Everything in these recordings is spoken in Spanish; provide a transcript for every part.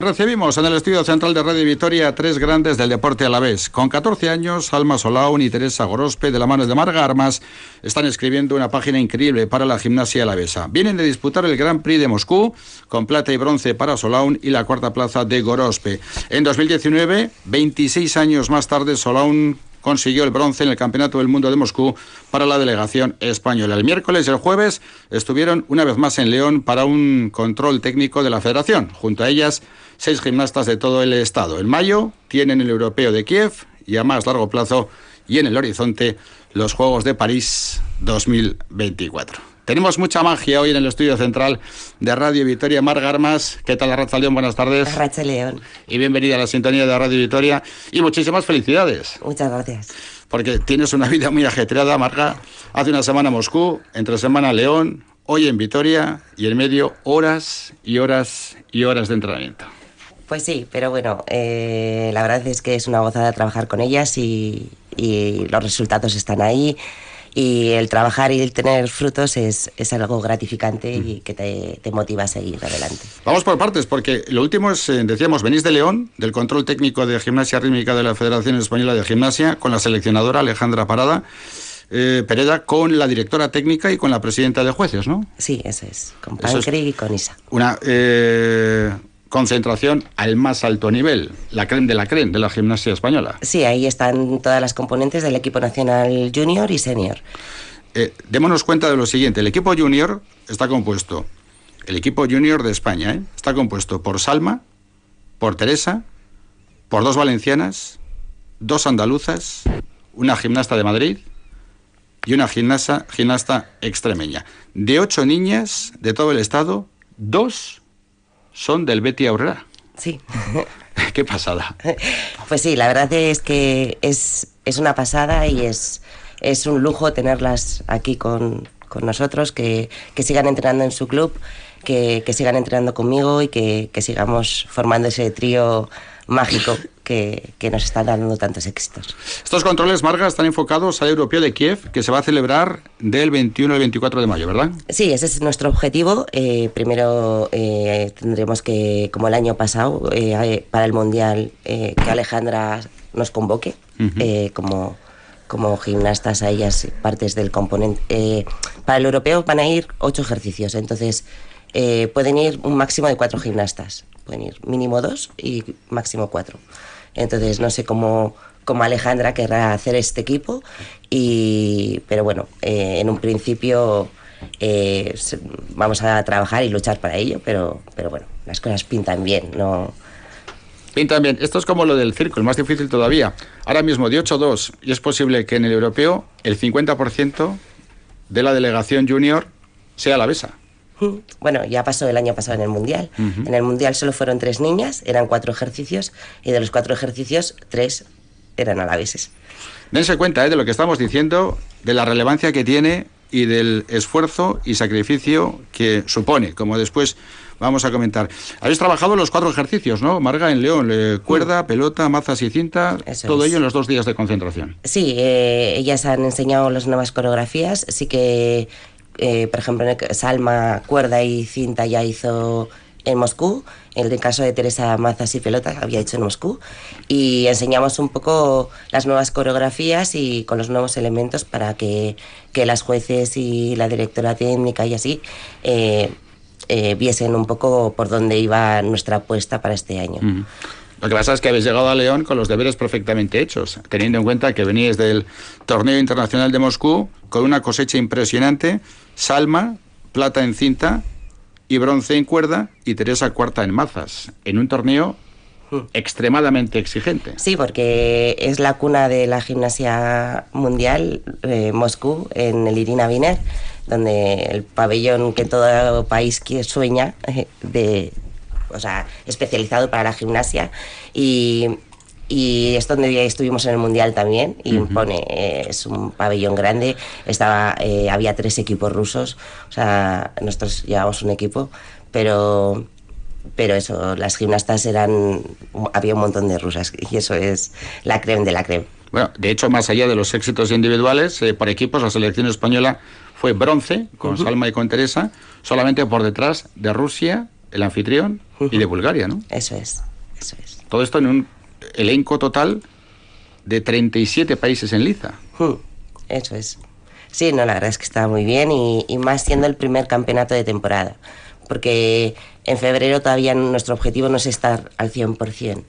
Recibimos en el estudio central de Radio Vitoria a tres grandes del deporte alavés. Con 14 años, Alma Solaun y Teresa Gorospe, de la mano de Marga Armas, están escribiendo una página increíble para la gimnasia alavesa. Vienen de disputar el Grand Prix de Moscú, con plata y bronce para Solaun y la cuarta plaza de Gorospe. En 2019, 26 años más tarde, Solaun consiguió el bronce en el Campeonato del Mundo de Moscú para la delegación española. El miércoles y el jueves estuvieron una vez más en León para un control técnico de la federación. Junto a ellas, 6 gimnastas de todo el estado. En mayo tienen el Europeo de Kiev y a más largo plazo y en el horizonte los Juegos de París 2024. Tenemos mucha magia hoy en el estudio central de Radio Vitoria. Marga Armas, ¿qué tal, Arratsaldeon? Buenas tardes. Arratsaldeon. Y bienvenida a la sintonía de Radio Vitoria. Y muchísimas felicidades. Muchas gracias. Porque tienes una vida muy ajetreada, Marga. Hace una semana Moscú, entre semana León, hoy en Vitoria y en medio horas y horas y horas de entrenamiento. Pues sí, pero bueno, la verdad es que es una gozada trabajar con ellas y los resultados están ahí. Y el trabajar y el tener frutos es algo gratificante y que te motiva a seguir adelante. Vamos por partes, porque lo último es, decíamos, venís de León, del control técnico de gimnasia rítmica de la Federación Española de Gimnasia, con la seleccionadora Alejandra Pereda, con la directora técnica y con la presidenta de jueces, ¿no? Sí, eso es, con Pancri y con Isa. Una concentración al más alto nivel, la crème de la gimnasia española. Sí, ahí están todas las componentes del equipo nacional junior y senior. Démonos cuenta de lo siguiente, el equipo junior está compuesto, el equipo junior de España, está compuesto por Salma, por Teresa, por 2 valencianas, 2 andaluzas, una gimnasta de Madrid y una gimnasta extremeña. De 8 niñas de todo el estado, 2 son del Betis Aurrera. Sí. Qué pasada. Pues sí, la verdad es que es una pasada y es un lujo tenerlas aquí con nosotros, que sigan entrenando en su club, que sigan entrenando conmigo y que sigamos formando ese trío mágico que nos está dando tantos éxitos. Estos controles, Marga, están enfocados al Europeo de Kiev, que se va a celebrar del 21 al 24 de mayo, ¿verdad? Sí, ese es nuestro objetivo. Primero tendremos que, como el año pasado, para el Mundial, que Alejandra nos convoque como gimnastas a ellas, partes del componente. Para el Europeo van a ir 8 ejercicios, entonces pueden ir un máximo de 4 gimnastas. Pueden ir mínimo 2 y máximo 4. Entonces no sé cómo Alejandra querrá hacer este equipo, pero bueno, en un principio vamos a trabajar y luchar para ello, pero bueno, las cosas pintan bien, ¿no? Pintan bien. Esto es como lo del circo, el más difícil todavía. Ahora mismo de 8-2, y es posible que en el europeo el 50% de la delegación junior sea alavesa. Bueno, ya pasó el año pasado en el Mundial. Uh-huh. En el Mundial solo fueron 3 niñas, eran 4 ejercicios, y de los 4 ejercicios, 3 eran alaveses. Dense cuenta de lo que estamos diciendo, de la relevancia que tiene y del esfuerzo y sacrificio que supone, como después vamos a comentar. Habéis trabajado los 4 ejercicios, ¿no, Marga, en León? Cuerda, pelota, mazas y cinta, eso todo ello en los 2 días de concentración. Sí, ellas han enseñado las nuevas coreografías, sí que... por ejemplo, Salma, cuerda y cinta ya hizo en Moscú. En el caso de Teresa, mazas y pelota había hecho en Moscú. Y enseñamos un poco las nuevas coreografías y con los nuevos elementos para que las jueces y la directora técnica y así viesen un poco por dónde iba nuestra apuesta para este año. Uh-huh. Lo que pasa es que habéis llegado a León con los deberes perfectamente hechos, teniendo en cuenta que veníais del Torneo Internacional de Moscú con una cosecha impresionante. Salma, plata en cinta y bronce en cuerda, y Teresa, cuarta en mazas, en un torneo extremadamente exigente. Sí, porque es la cuna de la gimnasia mundial, Moscú, en el Irina Viner, donde el pabellón que todo país sueña especializado para la gimnasia, y es donde estuvimos en el Mundial también, y es un pabellón grande, había 3 equipos rusos, o sea, nosotros llevamos un equipo, pero eso, las gimnastas había un montón de rusas, y eso es la crème de la crème. Bueno, de hecho, más allá de los éxitos individuales, por equipos, la selección española fue bronce con Salma y con Teresa, solamente por detrás de Rusia, el anfitrión, y de Bulgaria, ¿no? Eso es. Todo esto en un elenco total de 37 países en liza. Eso es. Sí, no, la verdad es que está muy bien y más siendo el primer campeonato de temporada, porque en febrero todavía nuestro objetivo no es estar al 100%.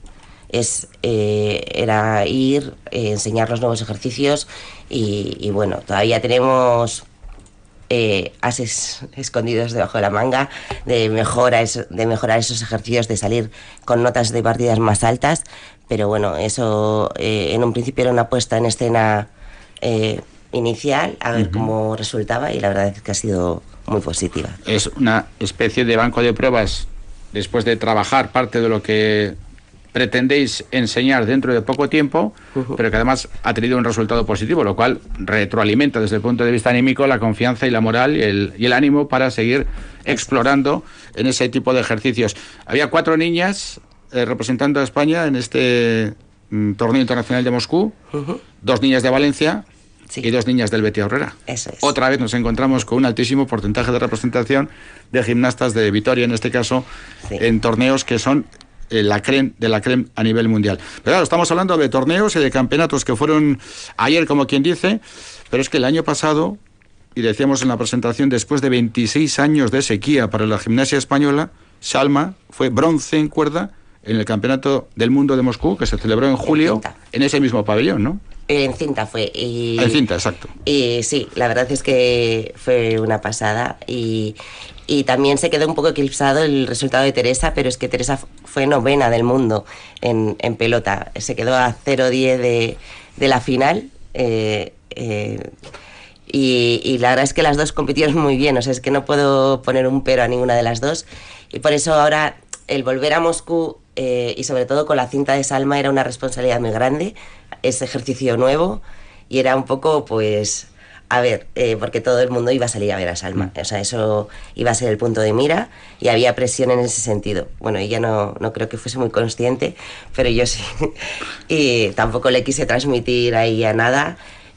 Era ir, enseñar los nuevos ejercicios y bueno, todavía tenemos ases escondidos debajo de la manga de mejorar esos ejercicios, de salir con notas de partidas más altas, pero bueno, eso en un principio era una puesta en escena inicial, a ver cómo resultaba, y la verdad es que ha sido muy positiva. Es una especie de banco de pruebas después de trabajar parte de lo que pretendéis enseñar dentro de poco tiempo, pero que además ha tenido un resultado positivo, lo cual retroalimenta desde el punto de vista anímico la confianza y la moral y el ánimo para seguir explorando en ese tipo de ejercicios. Había 4 niñas representando a España en este torneo internacional de Moscú, 2 niñas de Valencia, sí, y 2 niñas del Betty Aurrera. Eso es. Otra vez nos encontramos con un altísimo porcentaje de representación de gimnastas de Vitoria, en este caso, sí, en torneos que son la crème de la crème a nivel mundial. Pero claro, estamos hablando de torneos y de campeonatos que fueron ayer, como quien dice, pero es que el año pasado, y decíamos en la presentación, después de 26 años de sequía para la gimnasia española, Salma fue bronce en cuerda en el Campeonato del Mundo de Moscú, que se celebró en julio, en ese mismo pabellón, ¿no? En cinta fue. En cinta, exacto. Y sí, la verdad es que fue una pasada y también se quedó un poco eclipsado el resultado de Teresa, pero es que Teresa fue 9ª del mundo en pelota. Se quedó a 0,10 de la final y la verdad es que las dos compitieron muy bien. O sea, es que no puedo poner un pero a ninguna de las dos. Y por eso ahora el volver a Moscú y sobre todo con la cinta de Salma era una responsabilidad muy grande. Es ejercicio nuevo y era un poco, pues, a ver, porque todo el mundo iba a salir a ver a Salma. O sea, eso iba a ser el punto de mira y había presión en ese sentido. Bueno, ella no creo que fuese muy consciente, pero yo sí. Y tampoco le quise transmitir a ella nada,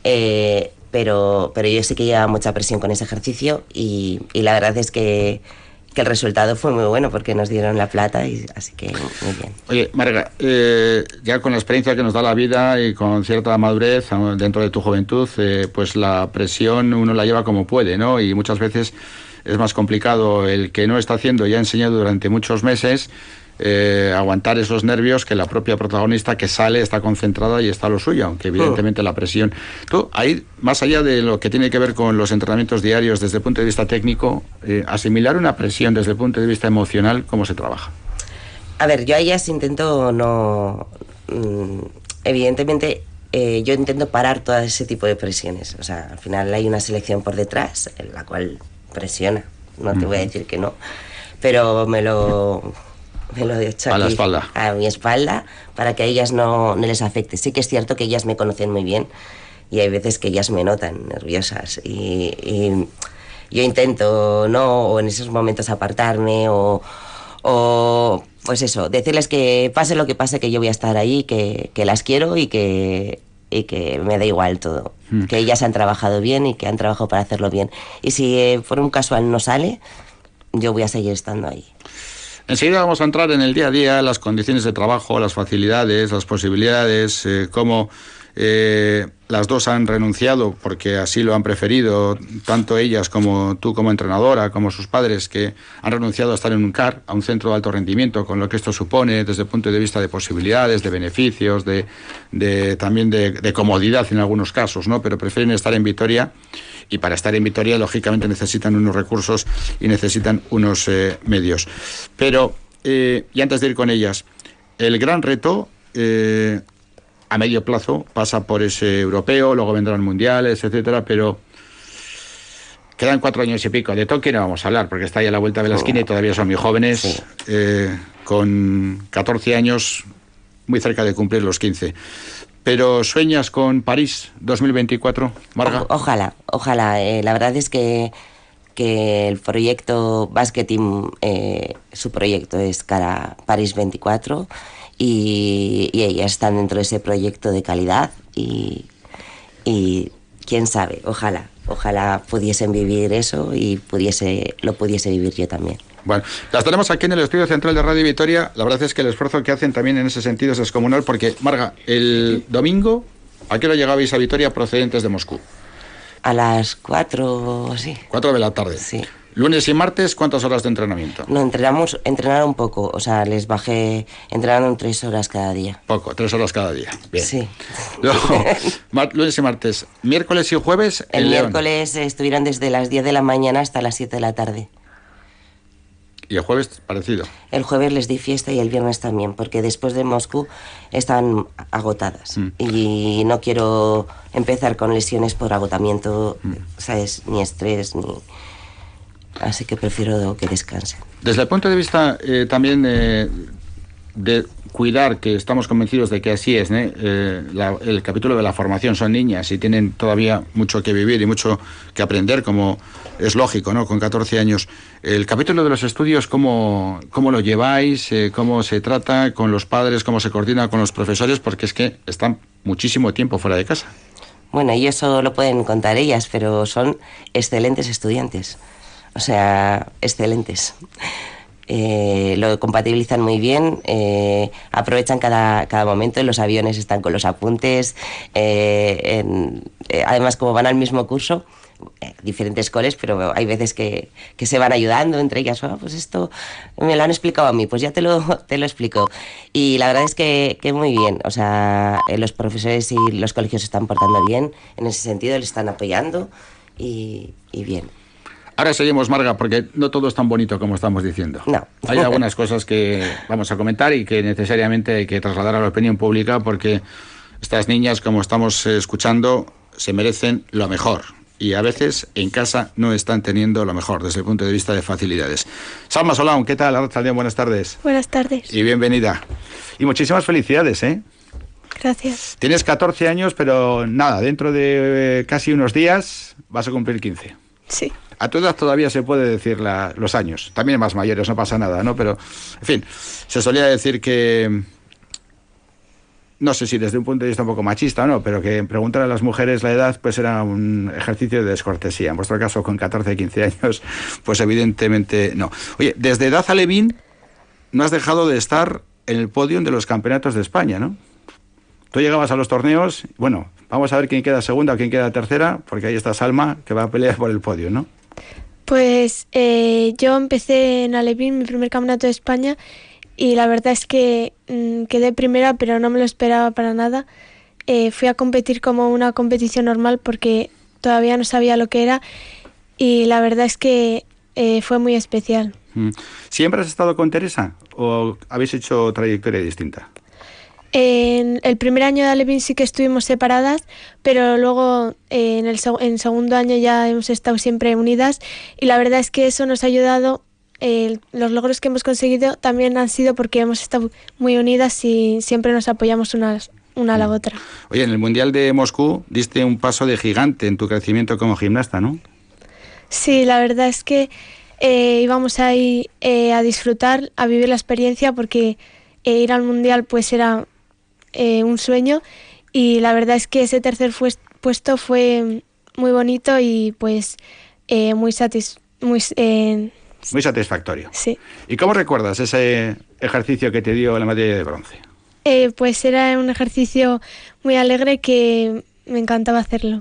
pero yo sí que llevaba mucha presión con ese ejercicio y la verdad es que el resultado fue muy bueno porque nos dieron la plata, y así que muy bien. Oye, Marga, ya con la experiencia que nos da la vida y con cierta madurez dentro de tu juventud, pues la presión uno la lleva como puede, ¿no? Y muchas veces es más complicado el que no está haciendo y ha enseñado durante muchos meses aguantar esos nervios que la propia protagonista que sale, está concentrada y está a lo suyo, aunque evidentemente la presión. Tú, ahí, más allá de lo que tiene que ver con los entrenamientos diarios desde el punto de vista técnico, asimilar una presión desde el punto de vista emocional, ¿cómo se trabaja? A ver, yo a ellas intento no... evidentemente, yo intento parar todo ese tipo de presiones. O sea, al final hay una selección por detrás, en la cual presiona, no te voy a decir que no, pero me lo he hecho a la espalda, a mi espalda, para que a ellas no les afecte. Sí que es cierto que ellas me conocen muy bien y hay veces que ellas me notan nerviosas y yo intento o en esos momentos apartarme o pues eso, decirles que pase lo que pase, que yo voy a estar ahí, que las quiero y que me da igual todo, que ellas han trabajado bien y que han trabajado para hacerlo bien, y si por un casual no sale, yo voy a seguir estando ahí. Enseguida vamos a entrar en el día a día, las condiciones de trabajo, las facilidades, las posibilidades, cómo las dos han renunciado porque así lo han preferido, tanto ellas como tú como entrenadora, como sus padres, que han renunciado a estar en un CAR, a un centro de alto rendimiento, con lo que esto supone desde el punto de vista de posibilidades, de beneficios, también de comodidad en algunos casos, ¿no? Pero prefieren estar en Vitoria. Y para estar en Vitoria, lógicamente, necesitan unos recursos y necesitan unos medios. Pero, y antes de ir con ellas, el gran reto a medio plazo pasa por ese europeo, luego vendrán mundiales, etcétera, pero quedan 4 años y pico. De Tokio no vamos a hablar, porque está ahí a la vuelta de la esquina y todavía son muy jóvenes, sí. Con 14 años, muy cerca de cumplir los 15. Pero ¿sueñas con París 2024, Marga? Ojalá. La verdad es que el proyecto Basket Team, su proyecto es cara a París 24 y ellas están dentro de ese proyecto de calidad y quién sabe, ojalá pudiesen vivir eso y lo pudiese vivir yo también. Bueno, las tenemos aquí en el estudio central de Radio Vitoria. La verdad es que el esfuerzo que hacen también en ese sentido es descomunal, porque, Marga, el domingo, ¿a qué hora llegabais a Vitoria procedentes de Moscú? A las 4 o sí. 4 de la tarde. Sí. Lunes y martes, ¿cuántas horas de entrenamiento? No, entrenaron poco, o sea, les bajé, entrenaron 3 horas cada día. Poco, 3 horas cada día. Bien. Sí. Luego, lunes y martes. Miércoles y jueves, El León. miércoles estuvieron desde las 10 de la mañana hasta las 7 de la tarde. Y el jueves, parecido. El jueves les di fiesta y el viernes también, porque después de Moscú están agotadas. Y no quiero empezar con lesiones por agotamiento, ¿sabes? Ni estrés, ni... Así que prefiero que descansen. Desde el punto de vista también de cuidar, que estamos convencidos de que así es, el capítulo de la formación, son niñas y tienen todavía mucho que vivir y mucho que aprender, como es lógico, ¿no? Con 14 años. El capítulo de los estudios, ¿cómo lo lleváis? ¿Cómo se trata con los padres? ¿Cómo se coordina con los profesores? Porque es que están muchísimo tiempo fuera de casa. Bueno, y eso lo pueden contar ellas, pero son excelentes estudiantes. O sea, excelentes. Lo compatibilizan muy bien, aprovechan cada momento. En los aviones están con los apuntes, además como van al mismo curso, diferentes coles, pero hay veces que se van ayudando entre ellas. Pues esto me lo han explicado a mí, pues ya te lo explico. Y la verdad es que muy bien. O sea, los profesores y los colegios se están portando bien en ese sentido, les están apoyando y bien. Ahora seguimos, Marga, porque no todo es tan bonito como estamos diciendo. No. Hay algunas cosas que vamos a comentar y que necesariamente hay que trasladar a la opinión pública, porque estas niñas, como estamos escuchando, se merecen lo mejor. Y a veces en casa no están teniendo lo mejor desde el punto de vista de facilidades. Salma Solán, ¿qué tal? Arrachaldeón, buenas tardes. Buenas tardes. Y bienvenida. Y muchísimas felicidades, ¿eh? Gracias. Tienes 14 años, pero nada, dentro de casi unos días vas a cumplir 15. Sí. A tu edad todavía se puede decir los años. También más mayores, no pasa nada, ¿no? Pero, en fin, se solía decir que... No sé si desde un punto de vista un poco machista o no, pero que preguntar a las mujeres la edad pues era un ejercicio de descortesía. En vuestro caso, con 14, 15 años, pues evidentemente no. Oye, desde edad alevín no has dejado de estar en el podio de los campeonatos de España, ¿no? Tú llegabas a los torneos, bueno, vamos a ver quién queda segunda o quién queda tercera, porque ahí está Salma, que va a pelear por el podio, ¿no? Pues yo empecé en Alevín, mi primer campeonato de España, y la verdad es que quedé primera, pero no me lo esperaba para nada. Fui a competir como una competición normal porque todavía no sabía lo que era, y la verdad es que fue muy especial. ¿Siempre has estado con Teresa o habéis hecho trayectoria distinta? En el primer año de Alevín sí que estuvimos separadas, pero luego en segundo año ya hemos estado siempre unidas, y la verdad es que eso nos ha ayudado. Los logros que hemos conseguido también han sido porque hemos estado muy unidas y siempre nos apoyamos una a la otra. Oye, en el Mundial de Moscú diste un paso de gigante en tu crecimiento como gimnasta, ¿no? Sí, la verdad es que íbamos ahí a disfrutar, a vivir la experiencia, porque ir al Mundial pues era un sueño, y la verdad es que ese tercer puesto fue muy bonito y pues muy satisfactorio. Sí. ¿Y cómo recuerdas ese ejercicio que te dio la medalla de bronce? Pues era un ejercicio muy alegre que me encantaba hacerlo.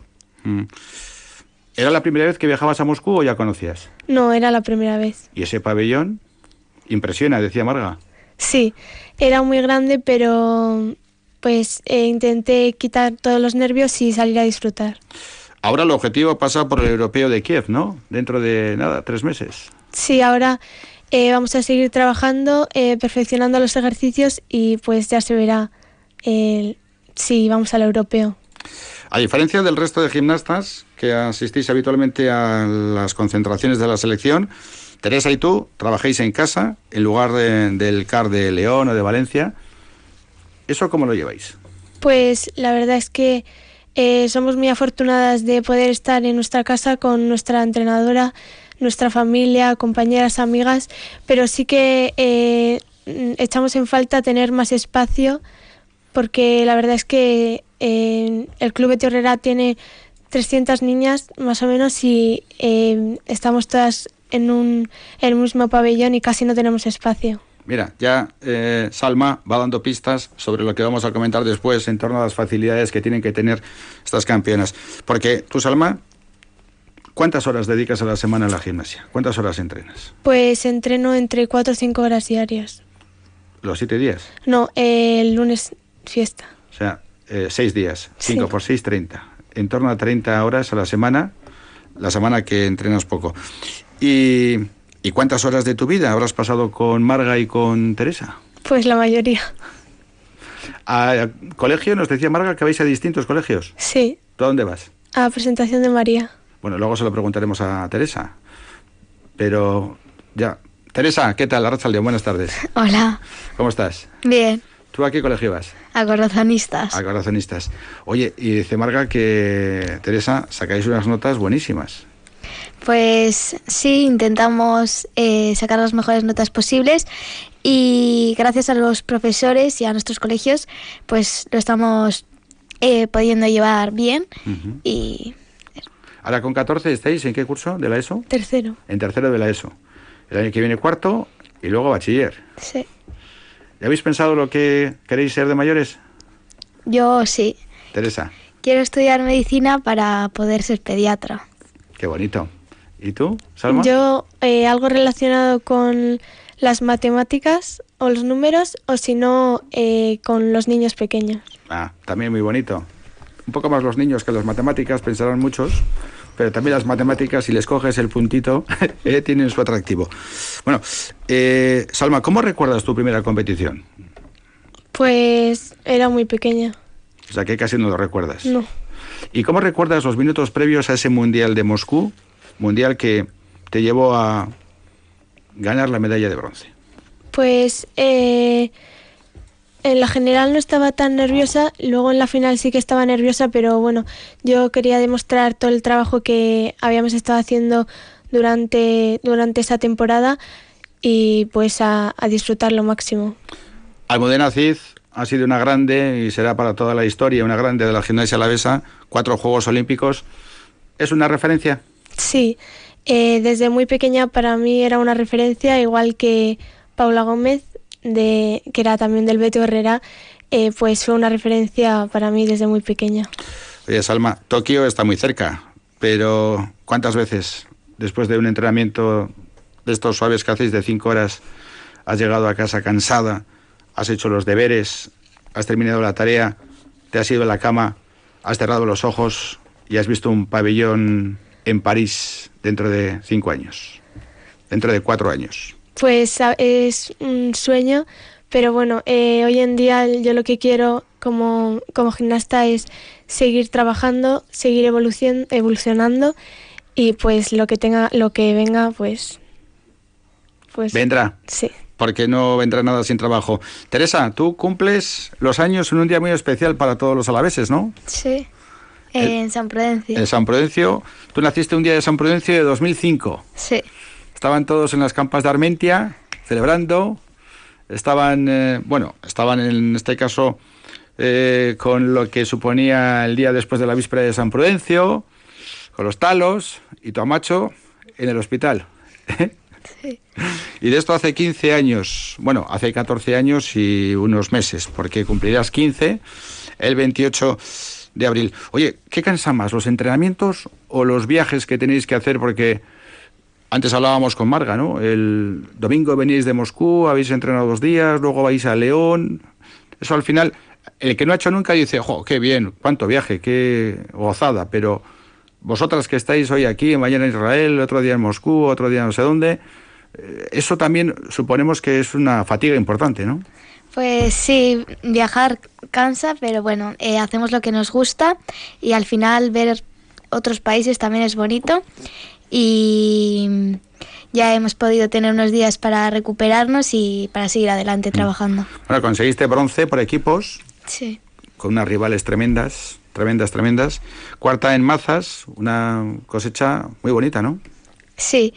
¿Era la primera vez que viajabas a Moscú o ya conocías? No, era la primera vez. ¿Y ese pabellón? Impresiona, decía Marga. Sí, era muy grande, pero pues intenté quitar todos los nervios y salir a disfrutar. Ahora el objetivo pasa por el Europeo de Kiev, ¿no? Dentro de, 3 meses. Sí, ahora vamos a seguir trabajando, perfeccionando los ejercicios, y pues ya se verá si vamos al Europeo. A diferencia del resto de gimnastas que asistís habitualmente a las concentraciones de la selección, Teresa y tú trabajáis en casa en lugar del CAR de León o de Valencia. ¿Eso cómo lo lleváis? Pues la verdad es que somos muy afortunadas de poder estar en nuestra casa con nuestra entrenadora, nuestra familia, compañeras, amigas, pero sí que echamos en falta tener más espacio, porque la verdad es que el Club Etiorrera tiene 300 niñas más o menos, y estamos todas en el mismo pabellón y casi no tenemos espacio. Mira, ya Salma va dando pistas sobre lo que vamos a comentar después en torno a las facilidades que tienen que tener estas campeonas. Porque tú, Salma, ¿cuántas horas dedicas a la semana a la gimnasia? ¿Cuántas horas entrenas? Pues entreno entre 4 o 5 horas diarias. ¿Los 7 días? No, el lunes fiesta. O sea, 6 días, 5 Sí. por 6, 30. En torno a 30 horas a la semana que entrenas poco. ¿Y cuántas horas de tu vida habrás pasado con Marga y con Teresa? Pues la mayoría. ¿A colegio? Nos decía Marga que vais a distintos colegios. Sí, ¿Tú a dónde vas? a presentación de María. Bueno, luego se lo preguntaremos a Teresa. Pero ya. Teresa, ¿qué tal? Arratsaldeon, buenas tardes. Hola, ¿Cómo estás? bien, ¿Tú a qué colegio vas? a corazonistas. A Corazonistas. Oye, y dice Marga que, Teresa, sacáis unas notas buenísimas. Pues sí, intentamos sacar las mejores notas posibles y gracias a los profesores y a nuestros colegios, pues lo estamos pudiendo llevar bien Ujú. y Ahora con 14 estáis, ¿en qué curso de la ESO? Tercero. En tercero de la ESO. El año que viene cuarto y luego bachiller. Sí. ¿Ya habéis pensado lo que queréis ser de mayores? yo sí. Teresa, Quiero estudiar medicina para poder ser pediatra. qué bonito. ¿Y tú, Salma? Yo algo relacionado con las matemáticas o los números o si no con los niños pequeños. Ah, también muy bonito. Un poco más los niños que las matemáticas, pensarán muchos, pero también las matemáticas, si les coges el puntito, tienen su atractivo. Bueno, Salma, ¿cómo recuerdas tu primera competición? Pues era muy pequeña. O sea, que casi no lo recuerdas. No. ¿Y cómo recuerdas los minutos previos a ese Mundial de Moscú? Mundial que te llevó a ganar la medalla de bronce. Pues en la general no estaba tan nerviosa, luego en la final sí que estaba nerviosa, pero bueno, yo quería demostrar todo el trabajo que habíamos estado haciendo durante esa temporada y pues a disfrutar lo máximo. Almudena Cid ha sido una grande y será para toda la historia una grande de la gimnasia alavesa, 4 Juegos Olímpicos. ¿Es una referencia? Sí, desde muy pequeña para mí era una referencia, igual que Paula Gómez, que era también del Beto Herrera, pues fue una referencia para mí desde muy pequeña. Oye, Salma, Tokio está muy cerca, pero ¿cuántas veces después de un entrenamiento de estos suaves que hacéis de 5 horas has llegado a casa cansada, has hecho los deberes, has terminado la tarea, te has ido a la cama, has cerrado los ojos y has visto un pabellón en París dentro de 5 años, dentro de 4 años? Pues es un sueño, pero bueno, hoy en día yo lo que quiero como gimnasta es seguir trabajando, seguir evolucionando y pues lo que venga, pues Vendrá, sí. porque no vendrá nada sin trabajo. Teresa, tú cumples los años en un día muy especial para todos los alaveses, ¿no? Sí, en San Prudencio. En San Prudencio. Tú naciste un día de San Prudencio de 2005. Sí, Estaban todos en las campas de Armentia, celebrando. Estaban en este caso con lo que suponía el día después de la víspera de San Prudencio, con los talos y tu amacho en el hospital. sí. Y de esto hace 15 años, bueno, hace 14 años y unos meses, porque cumplirás 15 el 28 de abril. Oye, ¿qué cansa más, los entrenamientos o los viajes que tenéis que hacer? Porque antes hablábamos con Marga, ¿no? El domingo venís de Moscú, habéis entrenado 2 días, luego vais a León. Eso al final, el que no ha hecho nunca dice, ¡jo, qué bien, cuánto viaje, qué gozada! Pero vosotras que estáis hoy aquí, mañana en Israel, otro día en Moscú, otro día no sé dónde, eso también suponemos que es una fatiga importante, ¿no? Pues sí, viajar cansa, pero bueno, hacemos lo que nos gusta y al final ver otros países también es bonito y ya hemos podido tener unos días para recuperarnos y para seguir adelante trabajando. Bueno, conseguiste bronce por equipos, Sí. con unas rivales tremendas. Cuarta en mazas, una cosecha muy bonita, ¿no? Sí.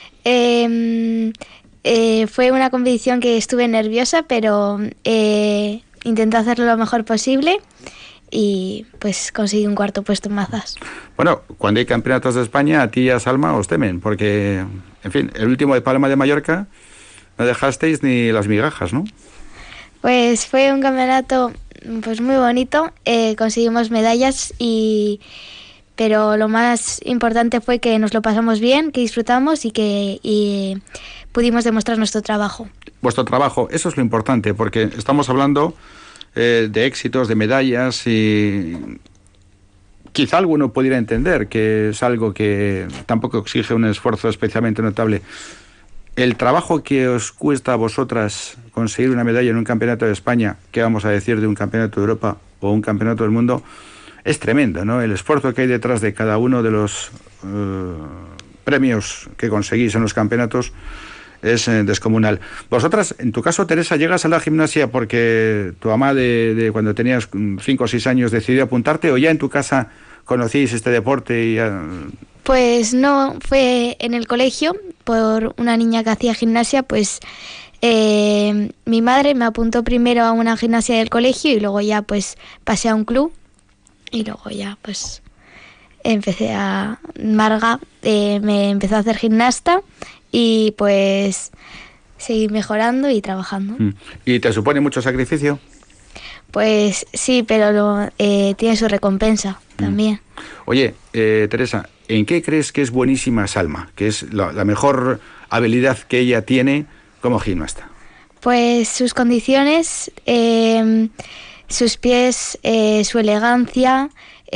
Fue una competición que estuve nerviosa, pero intenté hacerlo lo mejor posible y pues conseguí un cuarto puesto en mazas. Bueno, cuando hay campeonatos de España, a ti y a Salma os temen, porque, en fin, el último de Palma de Mallorca no dejasteis ni las migajas, ¿no? Pues fue un campeonato pues muy bonito, conseguimos medallas pero lo más importante fue que nos lo pasamos bien, que disfrutamos y que pudimos demostrar nuestro trabajo. Vuestro trabajo, eso es lo importante, porque estamos hablando de éxitos, de medallas, y quizá alguno pudiera entender que es algo que tampoco exige un esfuerzo especialmente notable. El trabajo que os cuesta a vosotras conseguir una medalla en un campeonato de España, ¿qué vamos a decir de un campeonato de Europa o un campeonato del mundo? Es tremendo, ¿no? El esfuerzo que hay detrás de cada uno de los premios que conseguís en los campeonatos es descomunal. Vosotras, en tu caso, Teresa, llegas a la gimnasia porque tu mamá de cuando tenías 5 o 6 años decidió apuntarte, o ya en tu casa conocíais este deporte y Pues no, fue en el colegio por una niña que hacía gimnasia, pues mi madre me apuntó primero a una gimnasia del colegio y luego ya pues pasé a un club y luego ya pues empecé a... Marga me empezó a hacer gimnasta y pues seguí mejorando y trabajando. ¿Y te supone mucho sacrificio? Pues sí, pero tiene su recompensa también. Oye, Teresa, ¿en qué crees que es buenísima Salma? ¿Qué es la mejor habilidad que ella tiene como gimnasta? Pues sus condiciones, sus pies, su elegancia,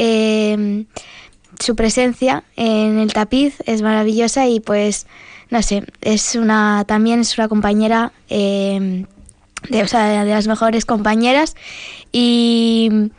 su presencia en el tapiz es maravillosa y pues, no sé, también es una compañera de las mejores compañeras y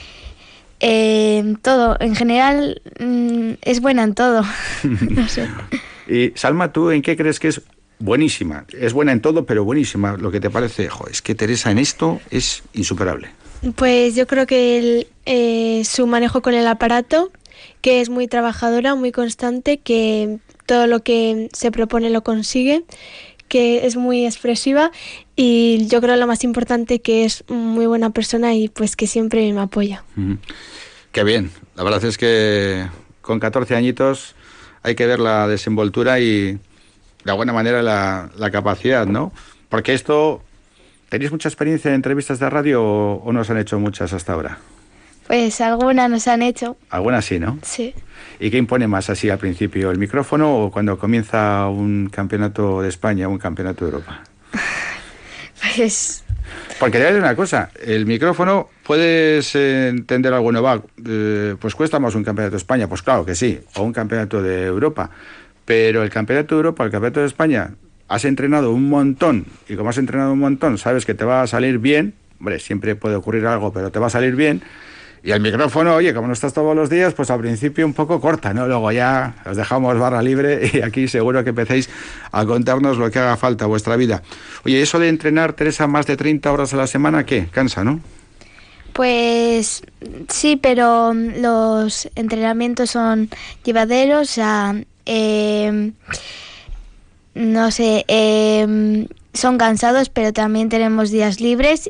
todo, en general es buena en todo. No sé. Y Salma, ¿tú en qué crees que es buenísima? Es buena en todo, pero buenísima. Lo que te parece, es que Teresa en esto es insuperable. Pues yo creo que su manejo con el aparato, que es muy trabajadora, muy constante, que todo lo que se propone lo consigue, que es muy expresiva y yo creo lo más importante que es muy buena persona y pues que siempre me apoya. Qué bien. La verdad es que con 14 añitos hay que ver la desenvoltura y de alguna manera la capacidad, ¿no? Porque esto... ¿Tenéis mucha experiencia en entrevistas de radio o no os han hecho muchas hasta ahora? Pues algunas nos han hecho. Algunas sí, ¿no? Sí. ¿Y qué impone más así al principio, el micrófono o cuando comienza un campeonato de España o un campeonato de Europa? Pues... Porque te voy a decir una cosa, el micrófono, puedes entender algo nuevo, pues cuesta más un campeonato de España, pues claro que sí, o un campeonato de Europa, pero el campeonato de Europa, el campeonato de España, has entrenado un montón, y como has entrenado un montón, sabes que te va a salir bien, hombre, siempre puede ocurrir algo, pero te va a salir bien, y el micrófono, oye, como no estás todos los días, pues al principio un poco corta, ¿no? Luego ya os dejamos barra libre y aquí seguro que empecéis a contarnos lo que haga falta a vuestra vida. Oye, eso de entrenar, Teresa, más de 30 horas a la semana, ¿qué? ¿Cansa, no? Pues sí, pero los entrenamientos son llevaderos, o sea, no sé, son cansados, pero también tenemos días libres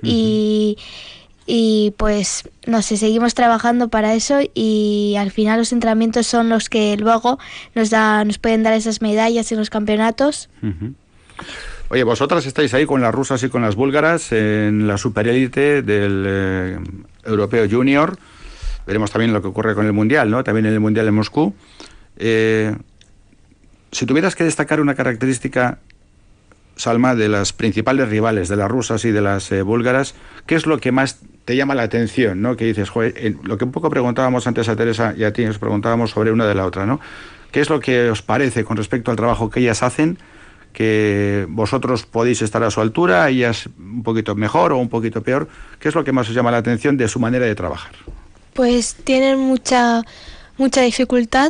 y pues, no sé, seguimos trabajando para eso y al final los entrenamientos son los que luego nos pueden dar esas medallas en los campeonatos. Oye, vosotras estáis ahí con las rusas y con las búlgaras en la superélite del Europeo Junior. Veremos también lo que ocurre con el Mundial, ¿no? También en el Mundial en Moscú. Si tuvieras que destacar una característica, Salma, de las principales rivales, de las rusas y de las búlgaras, ¿qué es lo que más te llama la atención, ¿no? Que dices, lo que un poco preguntábamos antes a Teresa y a ti, nos preguntábamos sobre una de la otra, ¿no? ¿Qué es lo que os parece con respecto al trabajo que ellas hacen, que vosotros podéis estar a su altura, ellas un poquito mejor o un poquito peor? ¿Qué es lo que más os llama la atención de su manera de trabajar? Pues tienen mucha dificultad,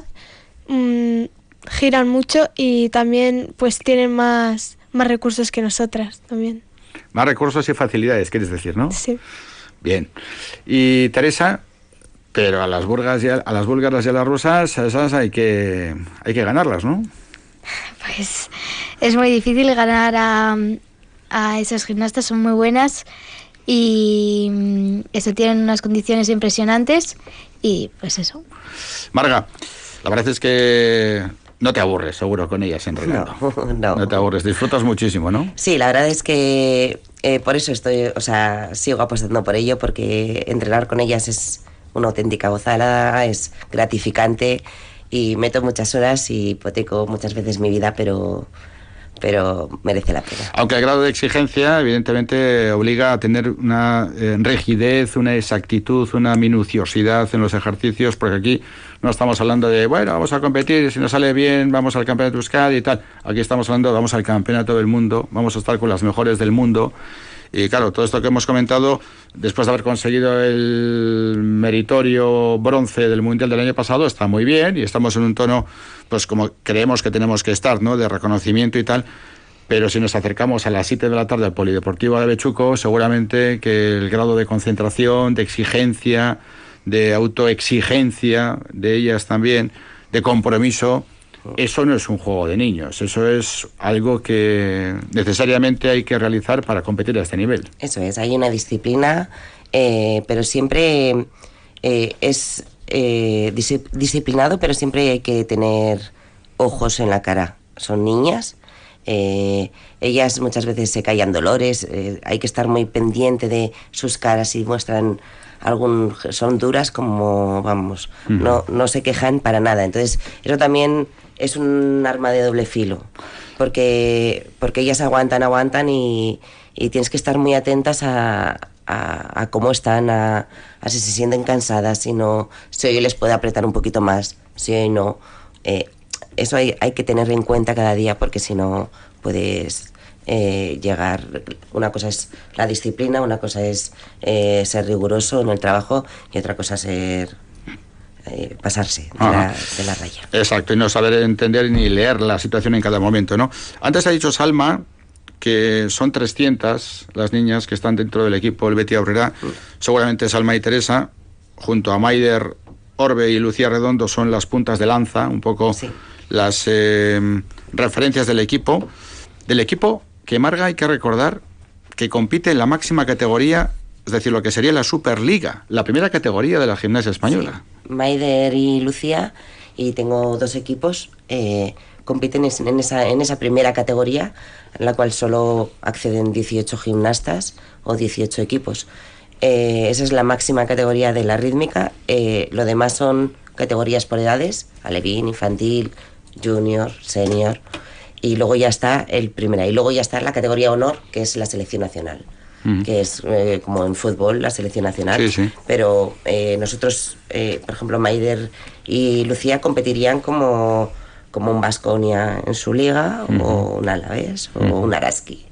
giran mucho y también pues tienen más recursos que nosotras también. Más recursos y facilidades, quieres decir, ¿no? Sí. Bien. Y Teresa, pero a las búlgaras y a las rusas, esas hay que ganarlas, ¿no? Pues es muy difícil ganar a esas gimnastas, son muy buenas y eso, tienen unas condiciones impresionantes y pues eso. Marga, la verdad es que no te aburres, seguro, con ellas entrenando. No te aburres, disfrutas muchísimo, ¿no? Sí, la verdad es que por eso sigo apostando por ello, porque entrenar con ellas es una auténtica gozada, es gratificante y meto muchas horas y hipoteco muchas veces mi vida, pero merece la pena. Aunque el grado de exigencia, evidentemente, obliga a tener una rigidez, una exactitud, una minuciosidad en los ejercicios, porque aquí no estamos hablando de, bueno, vamos a competir, si nos sale bien, vamos al campeonato de Euskadi y tal. Aquí estamos hablando, vamos al campeonato del mundo, vamos a estar con las mejores del mundo. Y claro, todo esto que hemos comentado, después de haber conseguido el meritorio bronce del Mundial del año pasado, está muy bien y estamos en un tono, pues como creemos que tenemos que estar, ¿no?, de reconocimiento y tal. Pero si nos acercamos a las 7 de la tarde al Polideportivo de Bechuco, seguramente que el grado de concentración, de exigencia, de autoexigencia de ellas también, de compromiso, eso no es un juego de niños, eso es algo que necesariamente hay que realizar para competir a este nivel. Eso es, hay una disciplina, pero siempre es disciplinado, pero siempre hay que tener ojos en la cara. Son niñas, ellas muchas veces se callan dolores, hay que estar muy pendiente de sus caras si muestran son duras como, vamos, no se quejan para nada. Entonces, eso también es un arma de doble filo, porque ellas aguantan y tienes que estar muy atentas a cómo están, a si se sienten cansadas, si hoy les puede apretar un poquito más, si hoy no. Eso hay que tener en cuenta cada día, porque si no puedes llegar. Una cosa es la disciplina, una cosa es ser riguroso en el trabajo y otra cosa es pasarse de la raya. Exacto, y no saber entender ni leer la situación en cada momento, ¿no? Antes ha dicho Salma que son 300 las niñas que están dentro del equipo, el Beti Aurrera. Seguramente Salma y Teresa, junto a Maider, Orbe y Lucía Redondo, son las puntas de lanza, un poco sí, las referencias del equipo. Del equipo que, Marga, hay que recordar que compite en la máxima categoría, es decir, lo que sería la Superliga, la primera categoría de la gimnasia española. Sí. Maider y Lucía, y tengo 2 equipos, compiten en esa primera categoría, en la cual solo acceden 18 gimnastas o 18 equipos. Esa es la máxima categoría de la rítmica. Lo demás son categorías por edades: alevín, infantil, junior, senior, y luego ya está y luego ya está la categoría honor, que es la selección nacional, que es como en fútbol la selección nacional. Sí, sí. Pero nosotros, por ejemplo, Maider y Lucía competirían como un Baskonia en su liga, o un Alavés, o un Araski.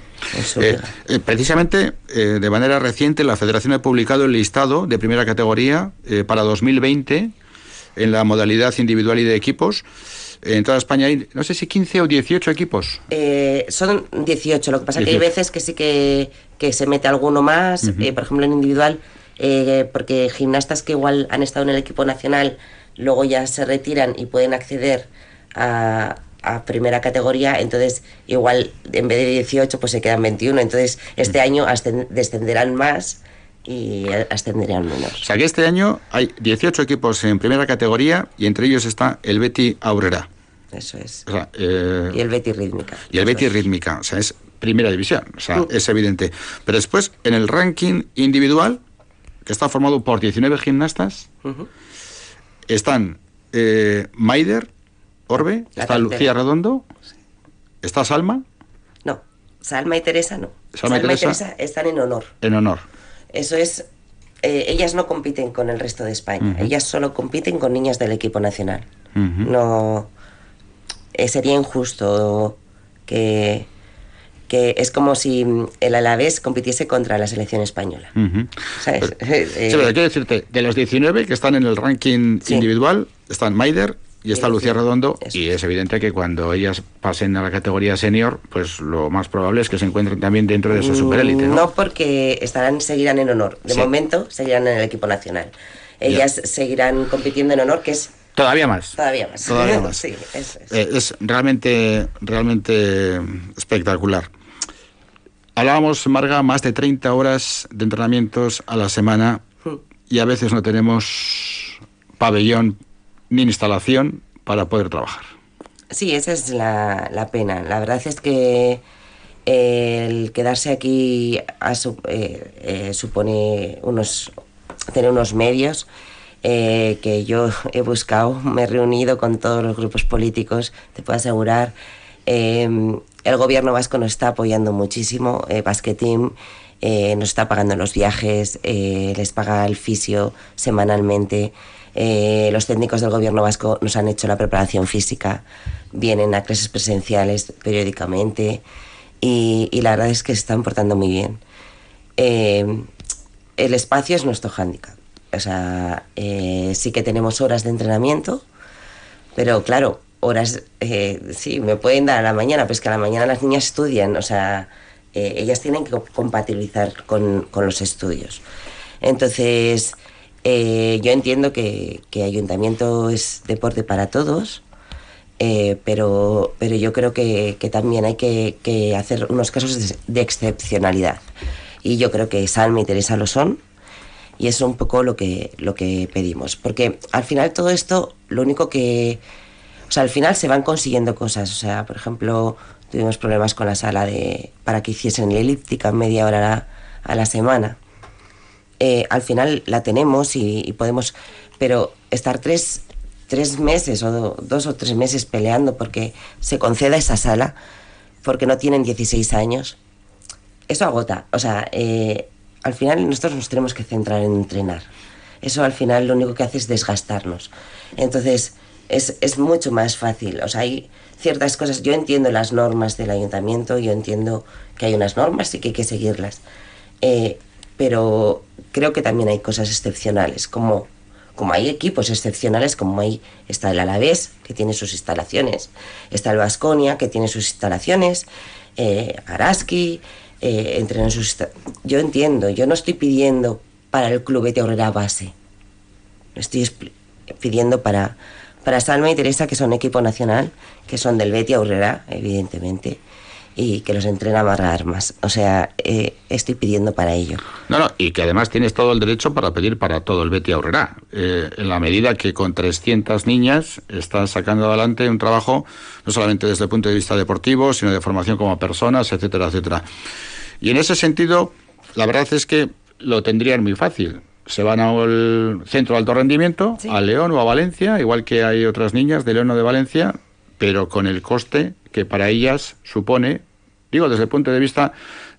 Precisamente, de manera reciente, la Federación ha publicado el listado de primera categoría para 2020 en la modalidad individual y de equipos. En toda España hay, no sé si 15 o 18 equipos. Son 18, lo que pasa es que hay veces que sí que se mete alguno más, por ejemplo en individual, porque gimnastas que igual han estado en el equipo nacional, luego ya se retiran y pueden acceder a primera categoría, entonces igual en vez de 18 pues se quedan 21, entonces este año descenderán más y ascenderán menos. O sea que este año hay 18 equipos en primera categoría y entre ellos está el Beti Aurrera. Eso es. O sea, y el Beti Rítmica. Y el Beti Rítmica, o sea, es primera división, o sea, es evidente. Pero después, en el ranking individual, que está formado por 19 gimnastas, están Maider, Orbe, está Lucía Redondo, está Salma. No, Salma y Teresa no. Salma y Teresa están en honor. En honor. Eso es, ellas no compiten con el resto de España, ellas solo compiten con niñas del equipo nacional. No, sería injusto que es como si el Alavés compitiese contra la selección española. ¿Sabes? Sí, pero quiero decirte, de los 19 que están en el ranking individual, están Maider y está Lucía Redondo, y es evidente que cuando ellas pasen a la categoría senior, pues lo más probable es que se encuentren también dentro de esa superélite, ¿no? No, porque seguirán en honor. De momento seguirán en el equipo nacional. Ellas seguirán compitiendo en honor, que es Todavía más. Sí, eso es. Es realmente espectacular. Hablábamos, Marga, más de 30 horas de entrenamientos a la semana y a veces no tenemos pabellón ni instalación para poder trabajar. Sí, esa es la pena. La verdad es que el quedarse aquí supone tener unos medios que yo he buscado, me he reunido con todos los grupos políticos, te puedo asegurar. El gobierno vasco nos está apoyando muchísimo, Basque Team nos está pagando los viajes, les paga el fisio semanalmente. Los técnicos del gobierno vasco nos han hecho la preparación física, vienen a clases presenciales periódicamente y la verdad es que se están portando muy bien. El espacio es nuestro hándicap, o sea, sí que tenemos horas de entrenamiento, pero claro, horas, sí, me pueden dar a la mañana, pero es que a la mañana las niñas estudian, o sea, ellas tienen que compatibilizar con los estudios. Entonces, yo entiendo que ayuntamiento es deporte para todos, pero yo creo que también hay que hacer unos casos de excepcionalidad. Y yo creo que Salma y Teresa lo son, y eso es un poco lo que pedimos. Porque al final todo esto, lo único que... O sea, al final se van consiguiendo cosas. O sea, por ejemplo, tuvimos problemas con la sala para que hiciesen la elíptica media hora a la semana. Al final la tenemos y podemos... Pero estar tres meses o 2 o 3 meses peleando porque se conceda esa sala, porque no tienen 16 años, eso agota. O sea, al final nosotros nos tenemos que centrar en entrenar. Eso al final lo único que hace es desgastarnos. Entonces... Es mucho más fácil, o sea, hay ciertas cosas, yo entiendo las normas del ayuntamiento, yo entiendo que hay unas normas y que hay que seguirlas, pero creo que también hay cosas excepcionales, como hay equipos excepcionales, está el Alavés, que tiene sus instalaciones, está el Baskonia, que tiene sus instalaciones, Araski, entrenan sus yo entiendo, yo no estoy pidiendo para el Clubete Aurrera base, estoy pidiendo para Salma y Teresa, que son equipo nacional, que son del Betia Aurrera, evidentemente, y que los entrena Marga Armas. O sea, estoy pidiendo para ello. No, y que además tienes todo el derecho para pedir para todo el Betia Aurrera. En la medida que con 300 niñas estás sacando adelante un trabajo, no solamente desde el punto de vista deportivo, sino de formación como personas, etcétera, etcétera. Y en ese sentido, la verdad es que lo tendrían muy fácil. Se van al centro de alto rendimiento, sí, a León o a Valencia, igual que hay otras niñas de León o de Valencia, pero con el coste que para ellas supone, digo, desde el punto de vista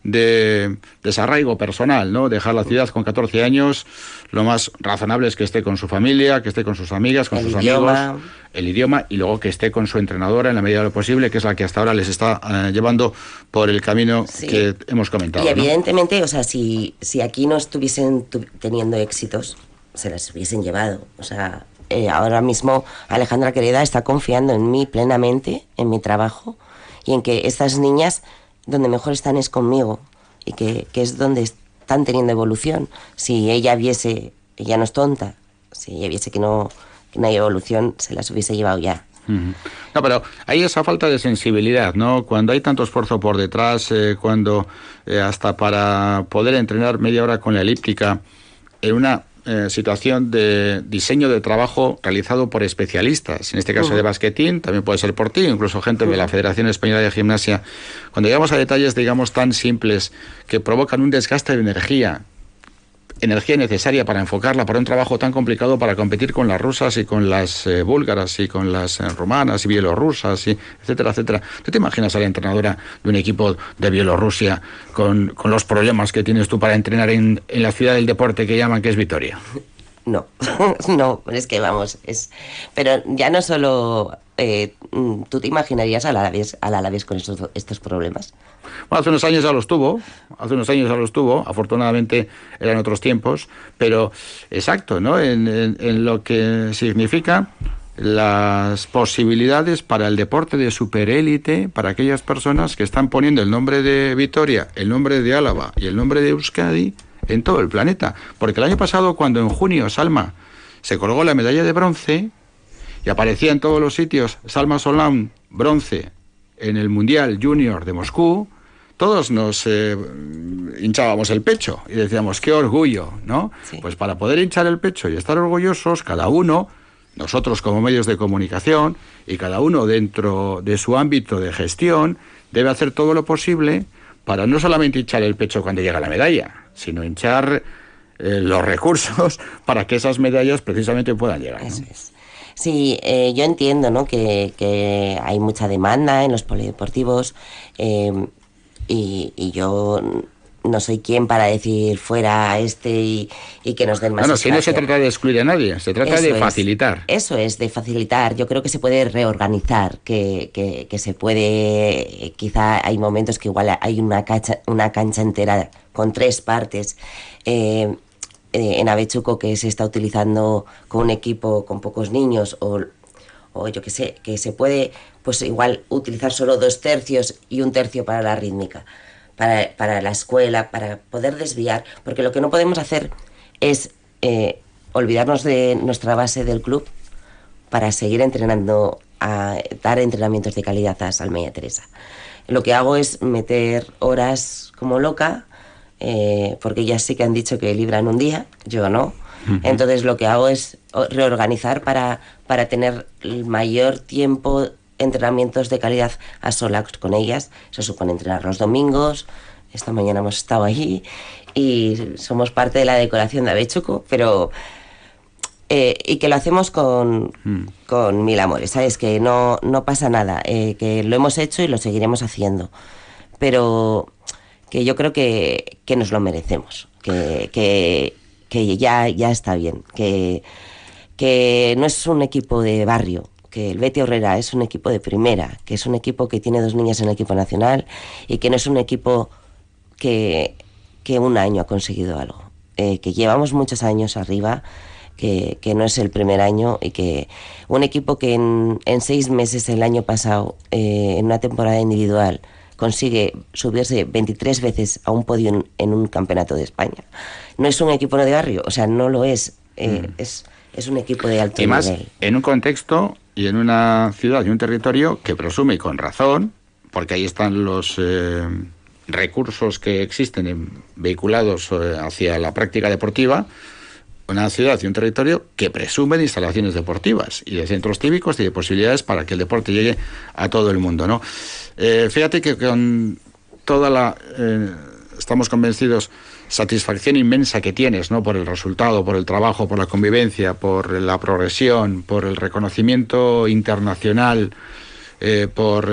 de desarraigo personal, ¿no? Dejar la ciudad con 14 años, lo más razonable es que esté con su familia, que esté con sus amigas, con sus amigos, el idioma, y luego que esté con su entrenadora en la medida de lo posible, que es la que hasta ahora les está llevando por el camino, sí, que hemos comentado. Y evidentemente, ¿no? O sea, si aquí no estuviesen teniendo éxitos, se las hubiesen llevado. O sea, ahora mismo Alejandra querida está confiando en mí plenamente, en mi trabajo, y en que estas niñas donde mejor están es conmigo, y que es donde están teniendo evolución. Si ella viese, ella no es tonta, si ella viese que no hay evolución, se las hubiese llevado ya. No, pero hay esa falta de sensibilidad, ¿no? Cuando hay tanto esfuerzo por detrás, cuando hasta para poder entrenar media hora con la elíptica, en una situación de diseño de trabajo realizado por especialistas, en este caso de basquetín, también puede ser por ti, incluso gente de la Federación Española de Gimnasia. Cuando llegamos a detalles, digamos, tan simples que provocan un desgaste de energía necesaria para enfocarla para un trabajo tan complicado, para competir con las rusas y con las búlgaras y con las rumanas y bielorrusas, y etcétera, etcétera. ¿Tú te imaginas a la entrenadora de un equipo de Bielorrusia con los problemas que tienes tú para entrenar en la ciudad del deporte que llaman que es Vitoria? No, no, es que vamos, pero ya no solo... ¿tú te imaginarías al Alavés con estos problemas? Bueno, hace unos años ya los tuvo, afortunadamente eran otros tiempos, pero exacto, ¿no? En lo que significa las posibilidades para el deporte de superélite, para aquellas personas que están poniendo el nombre de Vitoria, el nombre de Álava y el nombre de Euskadi en todo el planeta. Porque el año pasado, cuando en junio Salma se colgó la medalla de bronce y aparecía en todos los sitios Salma Solán, bronce, en el Mundial Junior de Moscú, todos nos hinchábamos el pecho y decíamos, qué orgullo, ¿no? Sí. Pues para poder hinchar el pecho y estar orgullosos, cada uno, nosotros como medios de comunicación y cada uno dentro de su ámbito de gestión, debe hacer todo lo posible para no solamente hinchar el pecho cuando llega la medalla, sino hinchar los recursos para que esas medallas precisamente puedan llegar, ¿no? Eso es. Sí, yo entiendo, ¿no?, que hay mucha demanda en los polideportivos y yo no soy quien para decir fuera y que nos den más No, espacio. si no se trata de excluir a nadie, se trata de facilitar. Eso es, de facilitar. Yo creo que se puede reorganizar, que se puede, quizá hay momentos que igual hay una cancha entera con 3 partes, en Abetxuko que se está utilizando con un equipo con pocos niños o yo que sé, que se puede pues igual utilizar solo 2 tercios y 1 tercio para la rítmica, para la escuela, para poder desviar, porque lo que no podemos hacer es olvidarnos de nuestra base del club para seguir entrenando, a dar entrenamientos de calidad a Salma y a Teresa. Lo que hago es meter horas como loca, porque ellas sí que han dicho que libran un día, yo no. Entonces lo que hago es reorganizar para tener el mayor tiempo entrenamientos de calidad a solas con ellas. Eso supone entrenar los domingos. Esta mañana hemos estado allí y somos parte de la decoración de Abetxuko, pero y que lo hacemos con 1000 amores, ¿sabes? Que no pasa nada, que lo hemos hecho y lo seguiremos haciendo, pero que yo creo que nos lo merecemos, que ya está bien, que no es un equipo de barrio, que el Betis Aurrera es un equipo de primera, que es un equipo que tiene 2 niñas en el equipo nacional y que no es un equipo que un año ha conseguido algo, que llevamos muchos años arriba, que no es el primer año y que un equipo que en 6 meses el año pasado, en una temporada individual, consigue subirse 23 veces a un podio en un campeonato de España. No es un equipo de barrio, o sea, no lo es. Es un equipo de alto nivel. Y más en un contexto y en una ciudad y un territorio que presume, y con razón, porque ahí están los recursos que existen vehiculados hacia la práctica deportiva, una ciudad y un territorio que presume de instalaciones deportivas y de centros cívicos y de posibilidades para que el deporte llegue a todo el mundo, ¿no? Fíjate que con toda la, estamos convencidos, satisfacción inmensa que tienes, ¿no?, por el resultado, por el trabajo, por la convivencia, por la progresión, por el reconocimiento internacional, por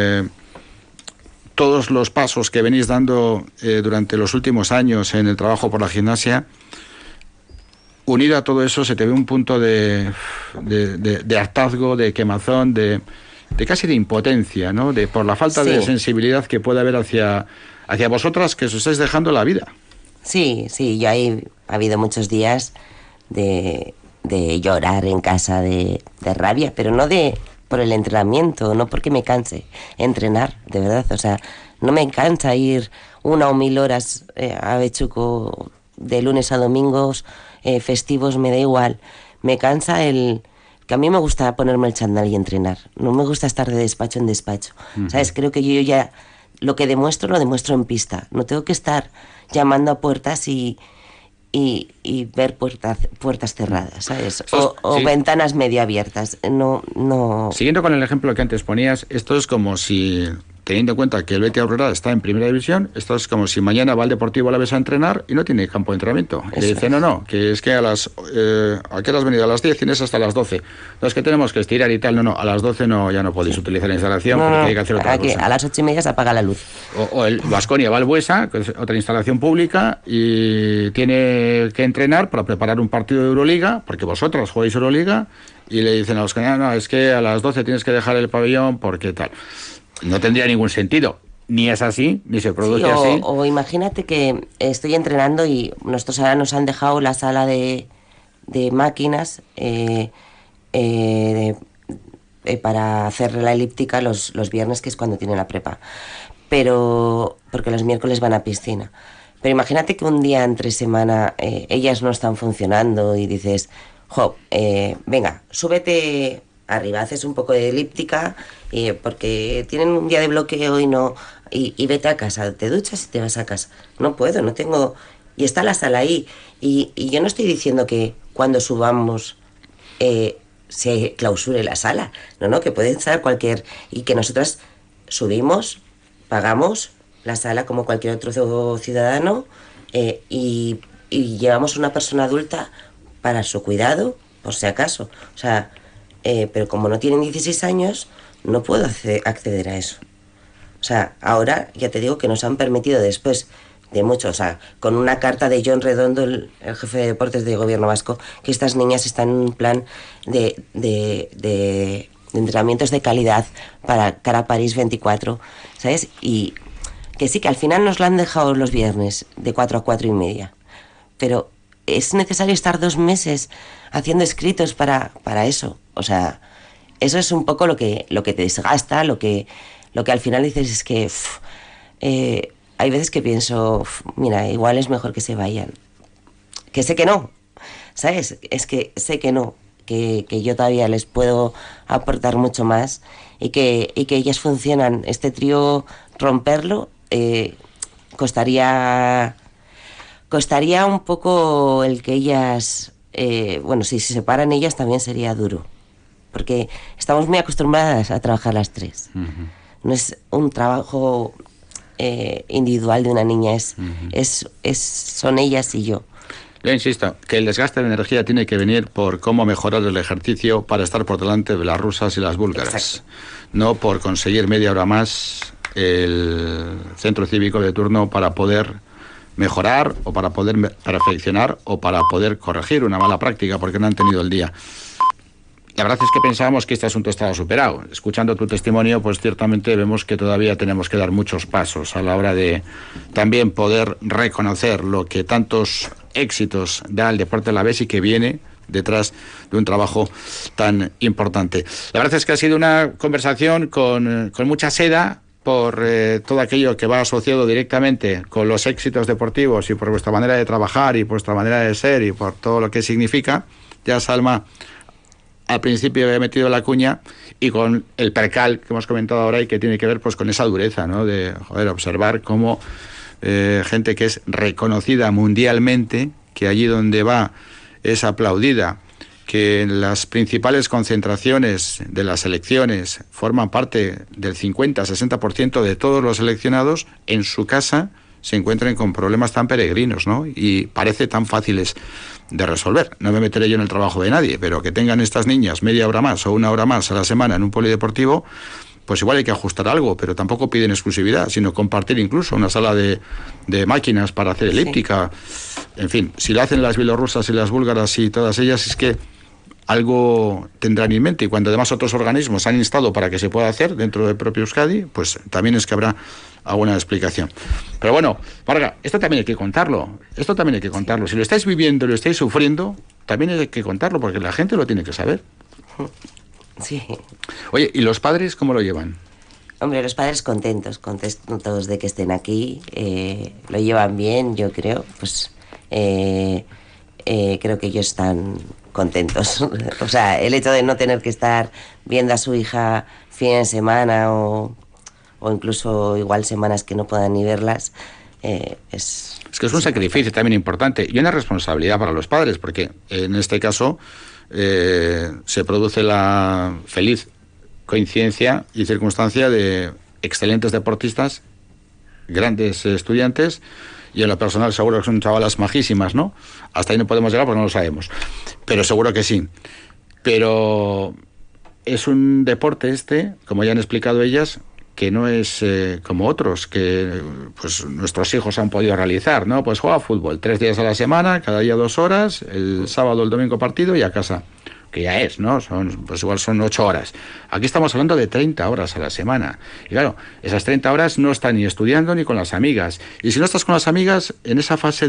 todos los pasos que venís dando durante los últimos años en el trabajo por la gimnasia. Unido a todo eso se te ve un punto de hartazgo, de quemazón, de casi de impotencia, ¿no?, por la falta de sensibilidad que puede haber hacia vosotras, que os estáis dejando la vida. Sí, yo ha habido muchos días de llorar en casa de rabia, pero no por el entrenamiento, no porque me canse entrenar, de verdad, o sea, no me cansa ir 1 o 1000 horas a Abetxuko de lunes a domingos, festivos, me da igual. Me cansa que a mí me gusta ponerme el chándal y entrenar, no me gusta estar de despacho en despacho, ¿sabes? Creo que yo ya lo que demuestro, lo demuestro en pista, no tengo que estar llamando a puertas y ver puertas cerradas, ¿sabes? O ventanas medio abiertas. No. Siguiendo con el ejemplo que antes ponías, esto es como si, teniendo en cuenta que el Betis Aurrera está en primera división, esto es como si mañana va al Deportivo Alavés a entrenar y no tiene campo de entrenamiento. Y le dice, no, que es que ¿a qué hora has venido? A las 10, tienes hasta las 12. Entonces que tenemos que estirar y tal. No, a las 12 ya no podéis utilizar la instalación porque hay que hacer otra cosa. A las 8:30 se apaga la luz. O el Baskonia va al Buesa, que es otra instalación pública, y tiene que entrenar para preparar un partido de Euroliga, porque vosotros jugáis Euroliga, y le dicen a Baskonia, no, es que a las 12 tienes que dejar el pabellón porque tal. No tendría ningún sentido. Ni es así, ni se produce así. O imagínate que estoy entrenando y nosotros ahora nos han dejado la sala de máquinas para hacer la elíptica los viernes, que es cuando tiene la prepa. Pero porque los miércoles van a piscina. Pero imagínate que un día entre semana ellas no están funcionando y dices, venga, súbete arriba, haces un poco de elíptica, porque tienen un día de bloqueo y no y vete a casa, te duchas y te vas a casa. No puedo, no tengo... Y está la sala ahí. Y yo no estoy diciendo que cuando subamos se clausure la sala. No, que puede estar cualquier... Y que nosotras subimos, pagamos la sala como cualquier otro ciudadano y llevamos una persona adulta para su cuidado, por si acaso. O sea, pero como no tienen 16 años, no puedo acceder a eso. O sea, ahora ya te digo que nos han permitido después de mucho, o sea, con una carta de John Redondo, el jefe de deportes del gobierno vasco, que estas niñas están en un plan de entrenamientos de calidad para cara a París 24, ¿sabes? Y que sí, que al final nos lo han dejado los viernes de 4 a 4:30, pero es necesario estar 2 meses haciendo escritos para eso. O sea, eso es un poco lo que te desgasta, lo que al final dices es que hay veces que pienso, mira, igual es mejor que se vayan. Que sé que no, ¿sabes? Es que sé que no, que yo todavía les puedo aportar mucho más y que ellas funcionan. Este trío, romperlo, costaría un poco el que ellas... bueno, si se separan ellas también sería duro, porque estamos muy acostumbradas a trabajar las tres. Uh-huh. No es un trabajo individual de una niña, son ellas y yo. Yo insisto, que el desgaste de energía tiene que venir por cómo mejorar el ejercicio para estar por delante de las rusas y las búlgaras. Exacto. No por conseguir media hora más el centro cívico de turno para poder mejorar o para poder perfeccionar o para poder corregir una mala práctica porque no han tenido el día. La verdad es que pensábamos que este asunto estaba superado. Escuchando tu testimonio, pues ciertamente vemos que todavía tenemos que dar muchos pasos a la hora de también poder reconocer lo que tantos éxitos da el deporte alavés y que viene detrás de un trabajo tan importante. La verdad es que ha sido una conversación con mucha seda por todo aquello que va asociado directamente con los éxitos deportivos y por vuestra manera de trabajar y por vuestra manera de ser y por todo lo que significa. Ya Salma al principio había metido la cuña y con el percal que hemos comentado ahora y que tiene que ver pues con esa dureza, ¿no? De observar cómo gente que es reconocida mundialmente, que allí donde va es aplaudida, que en las principales concentraciones de las selecciones forman parte del 50-60% de todos los seleccionados, en su casa se encuentren con problemas tan peregrinos, ¿no? Y parece tan fáciles de resolver. No me meteré yo en el trabajo de nadie, pero que tengan estas niñas media hora más o una hora más a la semana en un polideportivo, pues igual hay que ajustar algo, pero tampoco piden exclusividad, sino compartir incluso una sala de máquinas para hacer elíptica. Sí. En fin, si lo hacen las bielorrusas y las búlgaras y todas ellas, es que algo tendrán en mente, y cuando además otros organismos han instado para que se pueda hacer dentro del propio Euskadi, pues también es que habrá alguna explicación. Pero bueno, Marga, esto también hay que contarlo, Si lo estáis viviendo, lo estáis sufriendo, también hay que contarlo, porque la gente lo tiene que saber. Sí. Oye, ¿y los padres cómo lo llevan? Hombre, los padres contentos de que estén aquí, lo llevan bien, yo creo, pues creo que ellos están contentos. O sea, el hecho de no tener que estar viendo a su hija fin de semana o incluso igual semanas que no puedan ni verlas, es que es un sacrificio también importante y una responsabilidad para los padres, porque en este caso se produce la feliz coincidencia y circunstancia de excelentes deportistas, grandes estudiantes, y en lo personal seguro que son chavalas majísimas, ¿no? Hasta ahí no podemos llegar porque no lo sabemos, pero seguro que sí. Pero es un deporte como ya han explicado ellas, que no es como otros que pues nuestros hijos han podido realizar, ¿no? Pues juega fútbol 3 días a la semana, cada día 2 horas, el sábado, el domingo partido y a casa. Que ya es, ¿no? Pues igual son 8 horas. Aquí estamos hablando de 30 horas a la semana. Y claro, esas 30 horas no están ni estudiando ni con las amigas. Y si no estás con las amigas, en esa fase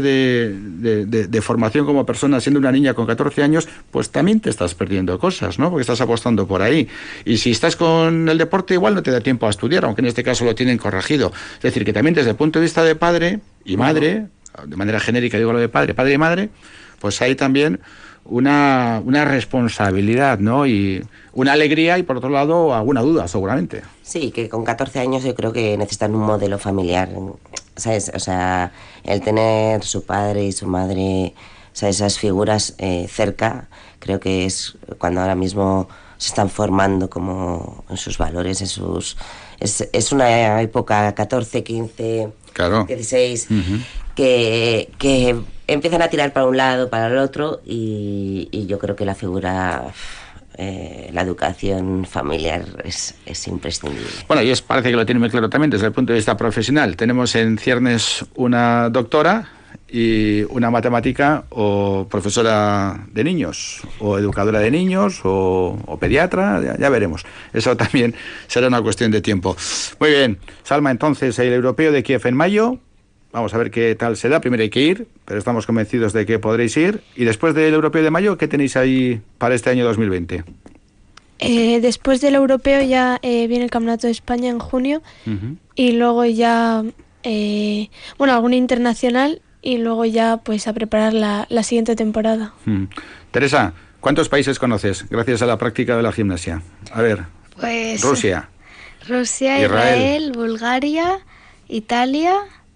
de formación como persona, siendo una niña con 14 años, pues también te estás perdiendo cosas, ¿no? Porque estás apostando por ahí. Y si estás con el deporte, igual no te da tiempo a estudiar, aunque en este caso lo tienen corregido. Es decir, que también desde el punto de vista de padre y madre, de manera genérica digo lo de padre y madre, pues hay también una responsabilidad, ¿no? Y una alegría y, por otro lado, alguna duda, seguramente. Sí, que con 14 años yo creo que necesitan un modelo familiar, ¿sabes? O sea, el tener su padre y su madre, o sea, esas figuras cerca, creo que es cuando ahora mismo se están formando como en sus valores, en sus... Es una época 14, 15, claro. 16, que empiezan a tirar para un lado, para el otro, y yo creo que la figura... la educación familiar es imprescindible. Bueno, y parece que lo tiene muy claro también desde el punto de vista profesional. Tenemos en ciernes una doctora y una matemática o profesora de niños, o educadora de niños, o pediatra, ya veremos. Eso también será una cuestión de tiempo. Muy bien, Salma, entonces el europeo de Kiev en mayo. Vamos a ver qué tal se da. Primero hay que ir, pero estamos convencidos de que podréis ir. Y después del europeo de mayo, ¿qué tenéis ahí para este año 2020? Después del europeo ya viene el Campeonato de España en junio, y luego ya, algún internacional, y luego ya pues a preparar la siguiente temporada. Teresa, ¿cuántos países conoces gracias a la práctica de la gimnasia? A ver, pues Rusia, Israel, Bulgaria, Italia,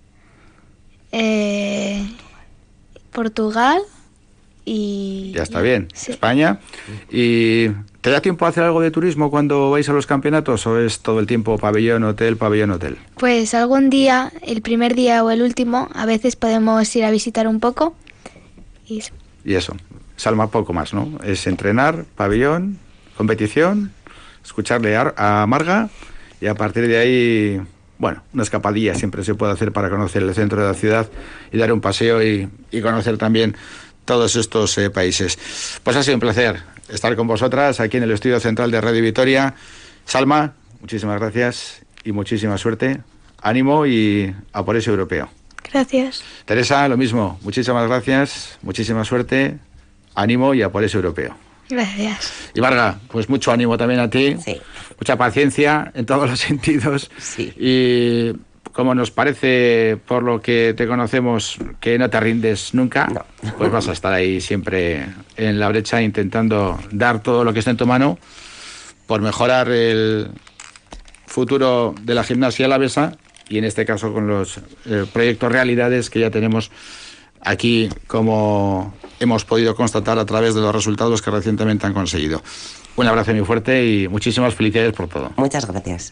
Portugal y... Ya está bien, sí. España. ¿Y te da tiempo a hacer algo de turismo cuando vais a los campeonatos o es todo el tiempo pabellón, hotel, pabellón, hotel? Pues algún día, el primer día o el último, a veces podemos ir a visitar un poco. Y eso, Salma, poco más, ¿no? Es entrenar, pabellón, competición, escucharle a Marga y a partir de ahí... Bueno, una escapadilla siempre se puede hacer para conocer el centro de la ciudad y dar un paseo y conocer también todos estos países. Pues ha sido un placer estar con vosotras aquí en el estudio central de Radio Vitoria. Salma, muchísimas gracias y muchísima suerte. Ánimo y a por ese europeo. Gracias. Teresa, lo mismo. Muchísimas gracias, muchísima suerte, ánimo y a por ese europeo. Gracias. Y Marga, pues mucho ánimo también a ti. Sí. Mucha paciencia en todos los sentidos. Sí. Y como nos parece, por lo que te conocemos, que no te rindes nunca, No. pues vas a estar ahí siempre en la brecha intentando dar todo lo que esté en tu mano por mejorar el futuro de la gimnasia alavesa y en este caso con los proyectos realidades que ya tenemos aquí, como hemos podido constatar a través de los resultados que recientemente han conseguido. Un abrazo muy fuerte y muchísimas felicidades por todo. Muchas gracias.